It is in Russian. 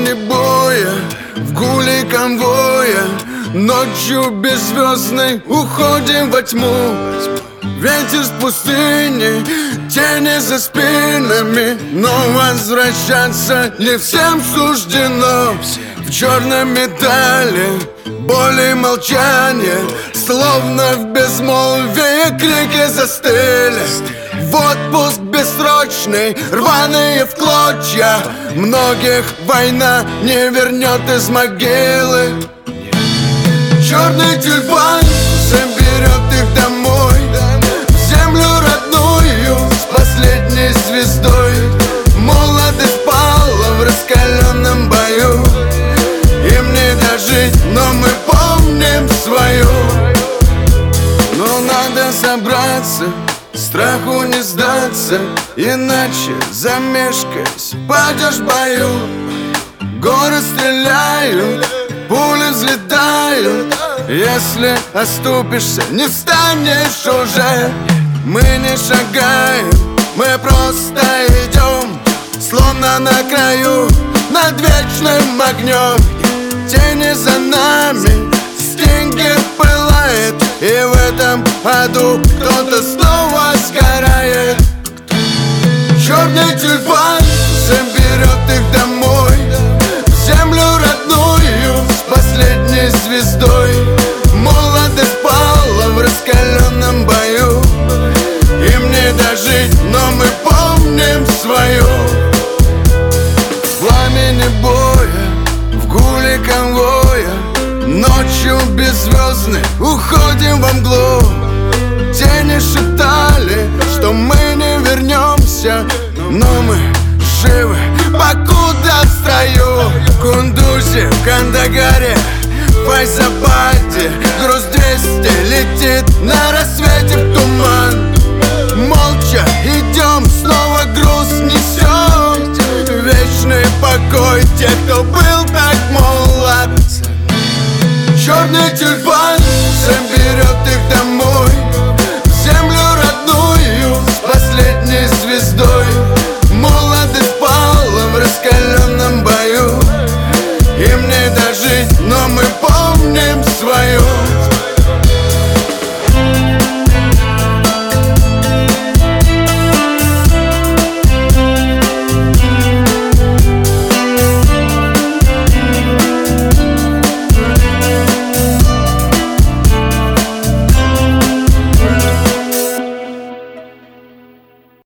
пламени боя, в гуле конвоя, ночью беззвездной уходим во тьму. Ветер с пустыни, тени за спинами, но возвращаться не всем суждено. В черном металле боли и молчание, словно в безмолвии крики застыли. В отпуск бессрочный, рваные в клочья, многих война не вернет из могилы. Черный тюльпан заберет их домой, в землю родную с последней звездой. Молодость пала в раскаленном бою, им не дожить, но мы помним свою. Но надо собраться, страху не сдаться, иначе замешкаясь падешь в бою. Горы стреляют, пули взлетают, если оступишься, не встанешь уже. Мы не шагаем, мы просто идем, словно на краю, над вечным огнем. Тени за нами, стингер пылает, и в этом аду кто-то снова сгорает. Черный тюльпан заберет их домой, в землю родную с последней звездой. Молодость пала в раскаленном бою, им не дожить, но мы помним свою. В пламени боя, в гуле конвоя, ночью беззвездной уходим во мглу. Тени шептали, что мы не вернемся, но мы живы, покуда в строю. В Кундузе, в Кандагаре, в Файзабаде груз 200 летит на рассвете в туман. Молча идем, снова груз несем, вечный покой тех, кто был так молод. Черный тюльпан